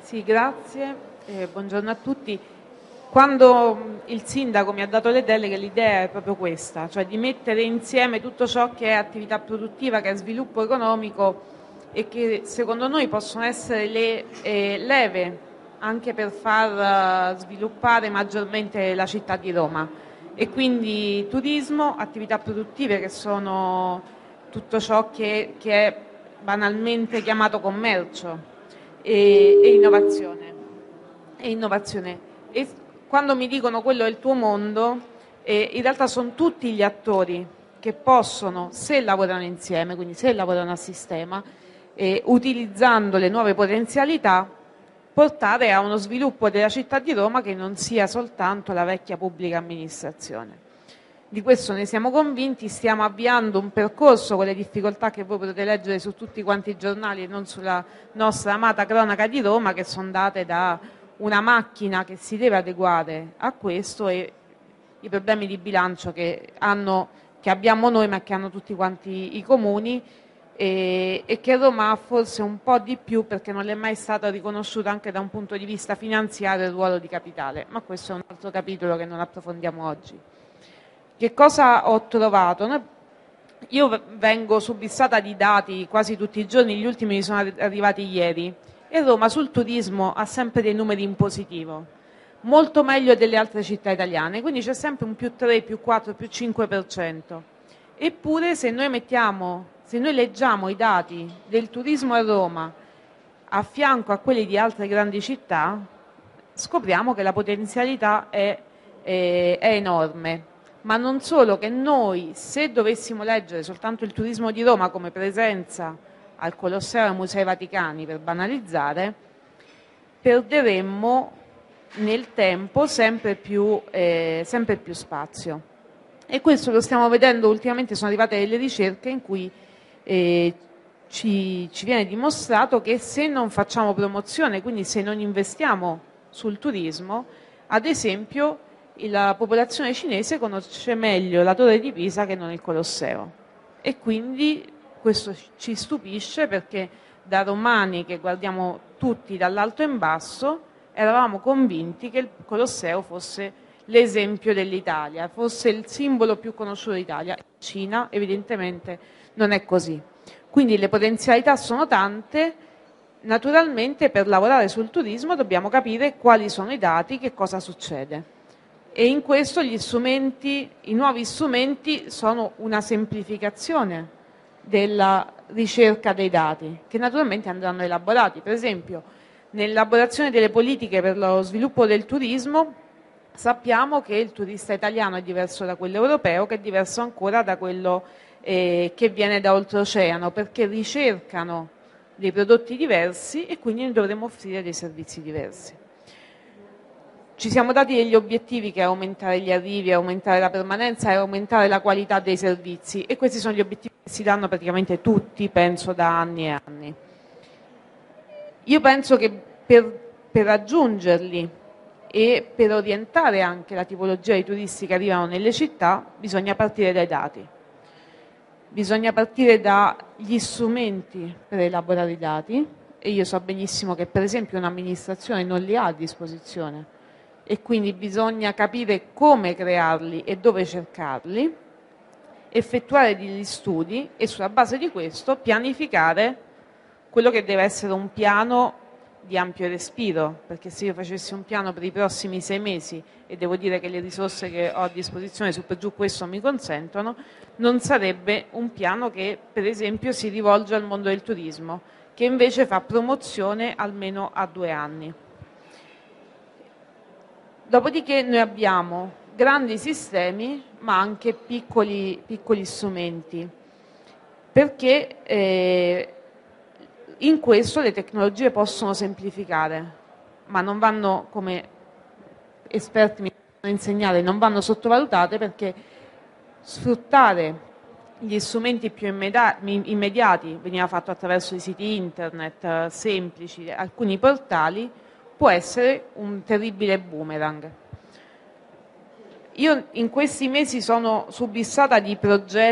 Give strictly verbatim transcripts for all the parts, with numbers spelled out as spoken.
Sì, grazie, eh, buongiorno a tutti. Quando il sindaco mi ha dato le deleghe, l'idea è proprio questa, cioè di mettere insieme tutto ciò che è attività produttiva, che è sviluppo economico e che secondo noi possono essere le eh, leve anche per far uh, sviluppare maggiormente la città di Roma. E quindi turismo, attività produttive che sono tutto ciò che, che è banalmente chiamato commercio e, e innovazione. E innovazione. E quando mi dicono quello è il tuo mondo, eh, in realtà sono tutti gli attori che possono, se lavorano insieme, quindi se lavorano a sistema, eh, utilizzando le nuove potenzialità, portare a uno sviluppo della città di Roma che non sia soltanto la vecchia pubblica amministrazione. Di questo ne siamo convinti, stiamo avviando un percorso con le difficoltà che voi potete leggere su tutti quanti i giornali e non sulla nostra amata cronaca di Roma, che sono date da una macchina che si deve adeguare a questo e i problemi di bilancio che, hanno, che abbiamo noi ma che hanno tutti quanti i comuni e, e che Roma ha forse un po' di più perché non le è mai stato riconosciuto anche da un punto di vista finanziario il ruolo di capitale, ma questo è un altro capitolo che non approfondiamo oggi. Che cosa ho trovato? Io vengo subissata di dati quasi tutti i giorni, gli ultimi mi sono arrivati ieri e Roma sul turismo ha sempre dei numeri in positivo, molto meglio delle altre città italiane, quindi c'è sempre un più tre, più quattro, più cinque per cento. Eppure se noi mettiamo, se noi leggiamo i dati del turismo a Roma a fianco a quelli di altre grandi città, scopriamo che la potenzialità è, è, è enorme. Ma non solo, che noi, se dovessimo leggere soltanto il turismo di Roma come presenza al Colosseo e ai Musei Vaticani, per banalizzare, perderemmo nel tempo sempre più, eh, sempre più spazio. E questo lo stiamo vedendo ultimamente, sono arrivate delle ricerche in cui eh, ci, ci viene dimostrato che se non facciamo promozione, quindi se non investiamo sul turismo, ad esempio la popolazione cinese conosce meglio la Torre di Pisa che non il Colosseo e quindi questo ci stupisce perché da romani che guardiamo tutti dall'alto in basso eravamo convinti che il Colosseo fosse l'esempio dell'Italia, fosse il simbolo più conosciuto d'Italia. In Cina evidentemente non è così. Quindi le potenzialità sono tante, naturalmente per lavorare sul turismo dobbiamo capire quali sono i dati, che cosa succede. E in questo gli strumenti, i nuovi strumenti sono una semplificazione della ricerca dei dati, che naturalmente andranno elaborati. Per esempio, nell'elaborazione delle politiche per lo sviluppo del turismo sappiamo che il turista italiano è diverso da quello europeo, che è diverso ancora da quello eh, che viene da oltreoceano, perché ricercano dei prodotti diversi e quindi dovremo offrire dei servizi diversi. Ci siamo dati degli obiettivi che è aumentare gli arrivi, aumentare la permanenza e aumentare la qualità dei servizi e questi sono gli obiettivi che si danno praticamente tutti, penso, da anni e anni. Io penso che per, per raggiungerli e per orientare anche la tipologia di turisti che arrivano nelle città bisogna partire dai dati. Bisogna partire dagli strumenti per elaborare i dati e io so benissimo che per esempio un'amministrazione non li ha a disposizione e quindi bisogna capire come crearli e dove cercarli, effettuare degli studi e sulla base di questo pianificare quello che deve essere un piano di ampio respiro, perché se io facessi un piano per i prossimi sei mesi e devo dire che le risorse che ho a disposizione su per giù questo mi consentono, non sarebbe un piano che per esempio si rivolge al mondo del turismo, che invece fa promozione almeno a due anni. Dopodiché noi abbiamo grandi sistemi ma anche piccoli, piccoli strumenti, perché eh, in questo le tecnologie possono semplificare, ma non vanno, come esperti mi hanno insegnato, non vanno sottovalutate perché sfruttare gli strumenti più immediati veniva fatto attraverso i siti internet semplici, alcuni portali, può essere un terribile boomerang. Io in questi mesi sono subissata di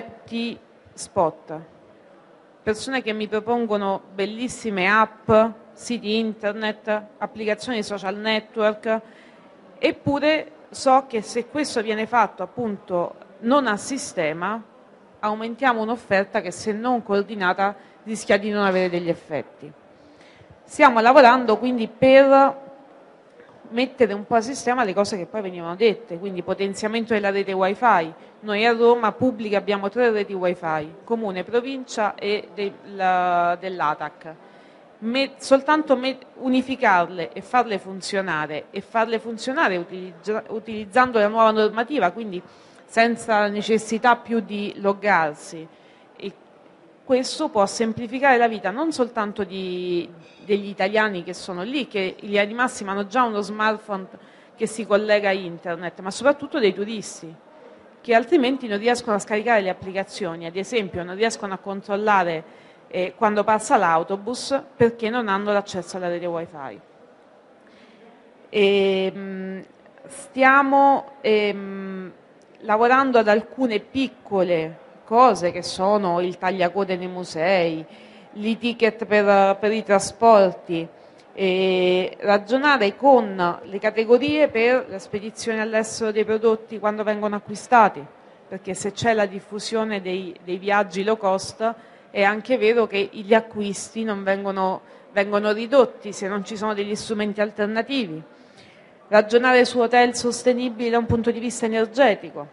progetti spot, persone che mi propongono bellissime app siti internet, applicazioni social network, eppure so che se questo viene fatto appunto non a sistema, aumentiamo un'offerta che se non coordinata rischia di non avere degli effetti. Stiamo lavorando quindi per mettere un po' a sistema le cose che poi venivano dette, quindi potenziamento della rete wifi. Noi a Roma pubblica abbiamo tre reti wifi, comune, provincia e del, dell'A T A C. Me, soltanto me, unificarle e farle funzionare e farle funzionare utilizza, utilizzando la nuova normativa, quindi senza necessità più di loggarsi. E questo può semplificare la vita non soltanto di, degli italiani che sono lì, che in linea di massima hanno già uno smartphone che si collega a internet, ma soprattutto dei turisti, che altrimenti non riescono a scaricare le applicazioni, ad esempio non riescono a controllare eh, quando passa l'autobus perché non hanno l'accesso alla rete wifi. E, mh, stiamo ehm, lavorando ad alcune piccole cose che sono il tagliacode nei musei, i ticket per, per i trasporti, e ragionare con le categorie per la spedizione all'estero dei prodotti quando vengono acquistati, perché se c'è la diffusione dei, dei viaggi low cost è anche vero che gli acquisti non vengono, vengono ridotti se non ci sono degli strumenti alternativi. Ragionare su hotel sostenibili da un punto di vista energetico,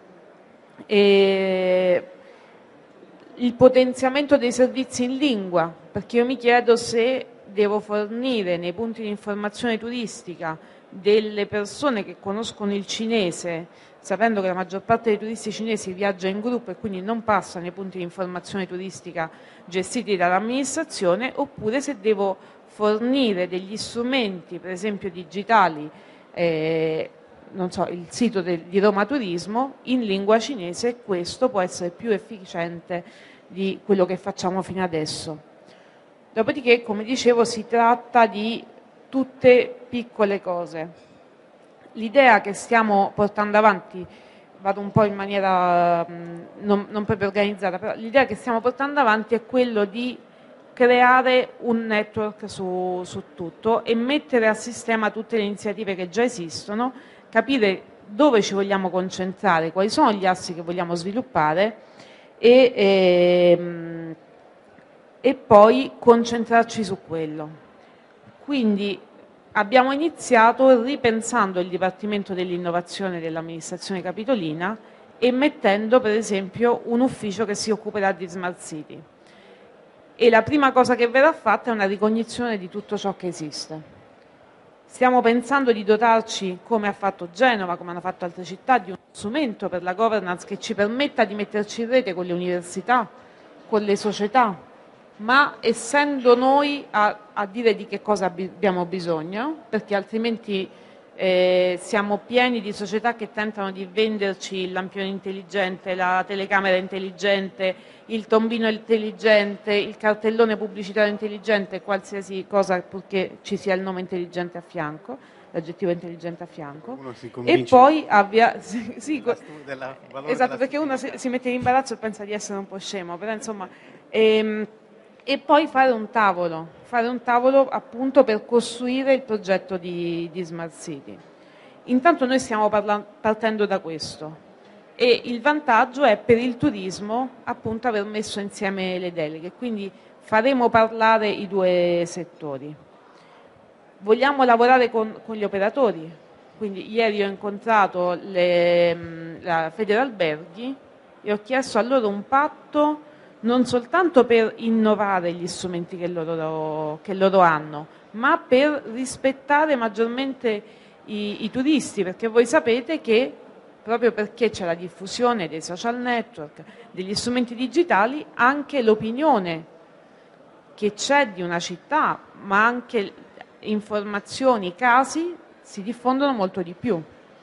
e il potenziamento dei servizi in lingua, perché io mi chiedo se devo fornire nei punti di informazione turistica delle persone che conoscono il cinese, sapendo che la maggior parte dei turisti cinesi viaggia in gruppo e quindi non passa nei punti di informazione turistica gestiti dall'amministrazione, oppure se devo fornire degli strumenti, per esempio digitali, eh, non so, il sito de, di Roma Turismo in lingua cinese, e questo può essere più efficiente di quello che facciamo fino adesso. Dopodiché, come dicevo, si tratta di tutte piccole cose. L'idea che stiamo portando avanti, vado un po' in maniera mh, non, non proprio organizzata, però l'idea che stiamo portando avanti è quello di creare un network su, su tutto e mettere a sistema tutte le iniziative che già esistono, capire dove ci vogliamo concentrare, quali sono gli assi che vogliamo sviluppare e, e, e poi concentrarci su quello. Quindi abbiamo iniziato ripensando il Dipartimento dell'Innovazione dell'amministrazione capitolina e mettendo per esempio un ufficio che si occuperà di Smart City. E la prima cosa che verrà fatta è una ricognizione di tutto ciò che esiste. Stiamo pensando di dotarci, come ha fatto Genova, come hanno fatto altre città, di uno strumento per la governance che ci permetta di metterci in rete con le università, con le società, ma essendo noi a, a dire di che cosa abbiamo bisogno, perché altrimenti eh, siamo pieni di società che tentano di venderci il lampione intelligente, la telecamera intelligente, il tombino intelligente, il cartellone pubblicitario intelligente, qualsiasi cosa purché ci sia il nome intelligente a fianco, l'aggettivo intelligente a fianco, e poi abbia sì, sì, della, esatto, perché uno si, si mette in imbarazzo e pensa di essere un po' scemo, però insomma ehm, e poi fare un tavolo, fare un tavolo appunto per costruire il progetto di, di Smart City. Intanto noi stiamo parla- partendo da questo. E il vantaggio è per il turismo appunto aver messo insieme le deleghe, quindi faremo parlare i due settori. Vogliamo lavorare con, con gli operatori, quindi ieri ho incontrato le, la Federalberghi e ho chiesto a loro un patto non soltanto per innovare gli strumenti che loro, che loro hanno, ma per rispettare maggiormente i, i turisti, perché voi sapete che proprio perché c'è la diffusione dei social network, degli strumenti digitali, anche l'opinione che c'è di una città, ma anche informazioni, casi, si diffondono molto di più.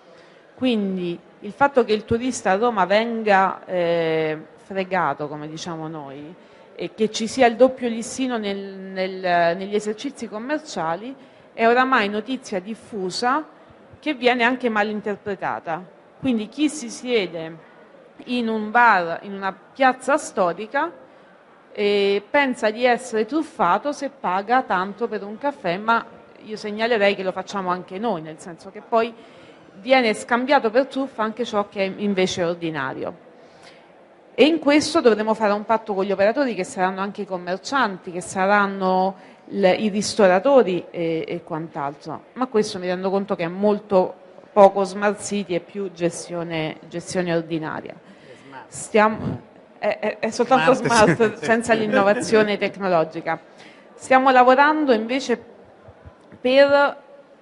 Quindi il fatto che il turista a Roma venga eh, fregato, come diciamo noi, e che ci sia il doppio listino nel, nel, negli esercizi commerciali è oramai notizia diffusa che viene anche mal interpretata. Quindi chi si siede in un bar, in una piazza storica, e pensa di essere truffato se paga tanto per un caffè, ma io segnalerei che lo facciamo anche noi, nel senso che poi viene scambiato per truffa anche ciò che è invece ordinario. E in questo dovremo fare un patto con gli operatori, che saranno anche i commercianti, che saranno l- i ristoratori e, e quant'altro. Ma questo mi rendo conto che è molto poco smart city e più gestione, gestione ordinaria. Stiamo, è, è- è soltanto Smart, smart, sì. senza l'innovazione tecnologica. Stiamo lavorando invece per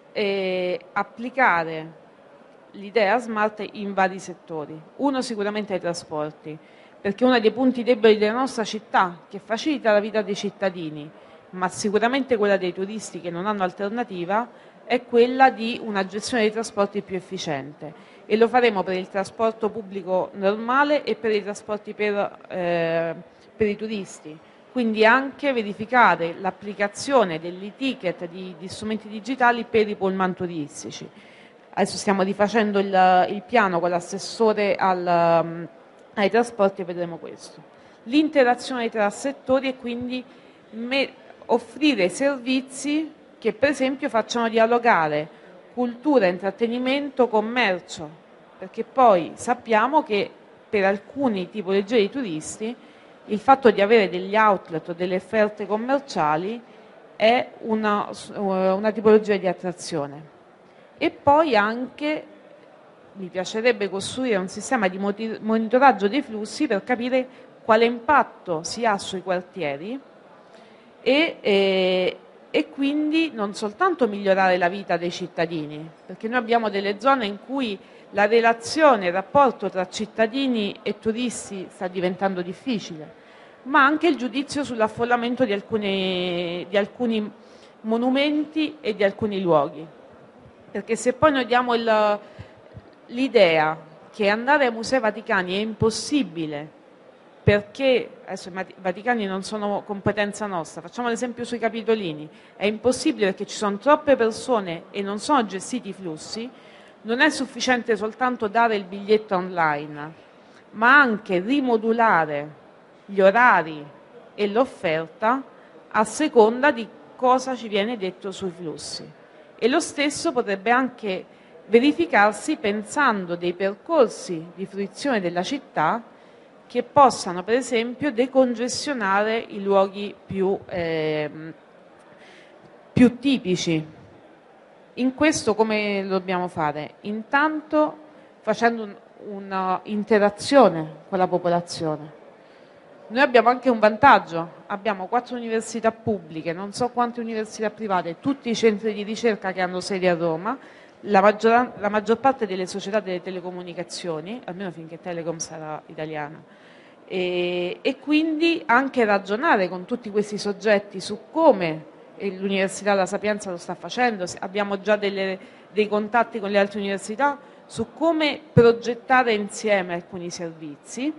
eh, applicare l'idea smart in vari settori. Uno sicuramente ai trasporti, perché uno dei punti deboli della nostra città, che facilita la vita dei cittadini, ma sicuramente quella dei turisti che non hanno alternativa, è quella di una gestione dei trasporti più efficiente. E lo faremo per il trasporto pubblico normale e per i trasporti per, eh, per i turisti. Quindi anche verificare l'applicazione dell'e-ticket di, di strumenti digitali per i pullman turistici. Adesso stiamo rifacendo il, il piano con l'assessore al, um, ai trasporti e vedremo questo. L'interazione tra settori e quindi me- offrire servizi che per esempio facciano dialogare cultura, intrattenimento, commercio, perché poi sappiamo che per alcune tipologie di turisti il fatto di avere degli outlet o delle offerte commerciali è una, una tipologia di attrazione. E poi anche mi piacerebbe costruire un sistema di monitoraggio dei flussi per capire quale impatto si ha sui quartieri e, e, e quindi non soltanto migliorare la vita dei cittadini, perché noi abbiamo delle zone in cui la relazione, il rapporto tra cittadini e turisti sta diventando difficile, ma anche il giudizio sull'affollamento di alcuni, di alcuni monumenti e di alcuni luoghi. Perché se poi noi diamo il- l'idea che andare ai Musei Vaticani è impossibile perché, adesso i Mati- Vaticani non sono competenza nostra, facciamo l'esempio sui Capitolini, è impossibile perché ci sono troppe persone e non sono gestiti i flussi, non è sufficiente soltanto dare il biglietto online, ma anche rimodulare gli orari e l'offerta a seconda di cosa ci viene detto sui flussi. E lo stesso potrebbe anche verificarsi pensando dei percorsi di fruizione della città che possano per esempio decongestionare i luoghi più, ehm, più tipici. In questo come lo dobbiamo fare? Intanto facendo un- un'interazione con la popolazione. Noi abbiamo anche un vantaggio, abbiamo quattro università pubbliche, non so quante università private, tutti i centri di ricerca che hanno sede a Roma, la, maggior, la maggior parte delle società delle telecomunicazioni, almeno finché Telecom sarà italiana, e, e quindi anche ragionare con tutti questi soggetti su come e l'Università La Sapienza lo sta facendo, abbiamo già delle, dei contatti con le altre università su come progettare insieme alcuni servizi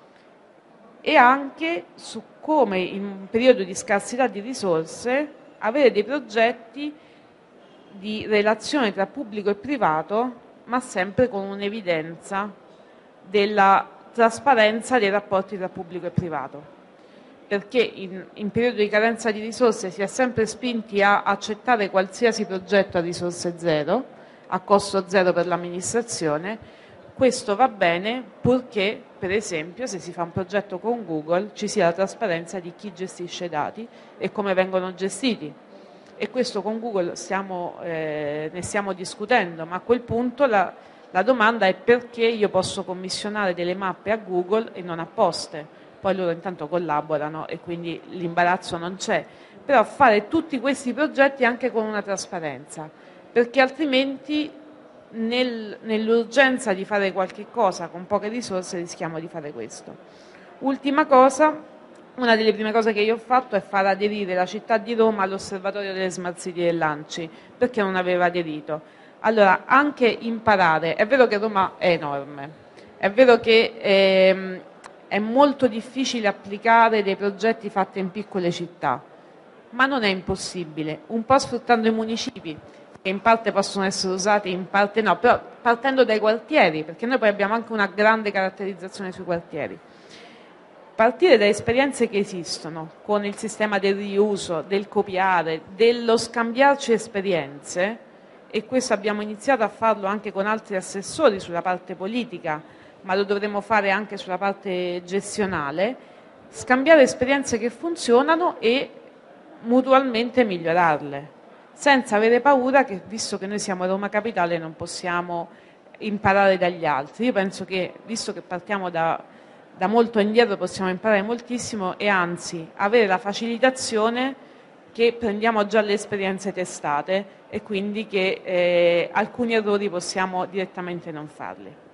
e anche su come in un periodo di scarsità di risorse avere dei progetti di relazione tra pubblico e privato, ma sempre con un'evidenza della trasparenza dei rapporti tra pubblico e privato. Perché in, in periodo di carenza di risorse si è sempre spinti a accettare qualsiasi progetto a risorse zero, a costo zero per l'amministrazione. Questo va bene purché, per esempio, se si fa un progetto con Google ci sia la trasparenza di chi gestisce i dati e come vengono gestiti. E questo con Google stiamo, eh, ne stiamo discutendo, ma a quel punto la, la domanda è perché io posso commissionare delle mappe a Google e non a Poste. Poi loro intanto collaborano e quindi l'imbarazzo non c'è. Però fare tutti questi progetti anche con una trasparenza, perché altrimenti nel, nell'urgenza di fare qualche cosa con poche risorse rischiamo di fare questo. Ultima cosa, una delle prime cose che io ho fatto è far aderire la città di Roma all'osservatorio delle smart city dell'Anci, perché non aveva aderito. Allora, anche imparare, è vero che Roma è enorme, è vero che ehm, è molto difficile applicare dei progetti fatti in piccole città, ma non è impossibile, un po' sfruttando i municipi, che in parte possono essere usati, in parte no, però partendo dai quartieri, perché noi poi abbiamo anche una grande caratterizzazione sui quartieri. partire da esperienze che esistono, con il sistema del riuso, del copiare, dello scambiarci esperienze, e questo abbiamo iniziato a farlo anche con altri assessori sulla parte politica, ma lo dovremo fare anche sulla parte gestionale, scambiare esperienze che funzionano e mutualmente migliorarle, senza avere paura che, visto che noi siamo Roma Capitale, non possiamo imparare dagli altri. Io penso che, visto che partiamo da, da molto indietro, possiamo imparare moltissimo e anzi avere la facilitazione che prendiamo già le esperienze testate e quindi che eh, alcuni errori possiamo direttamente non farli.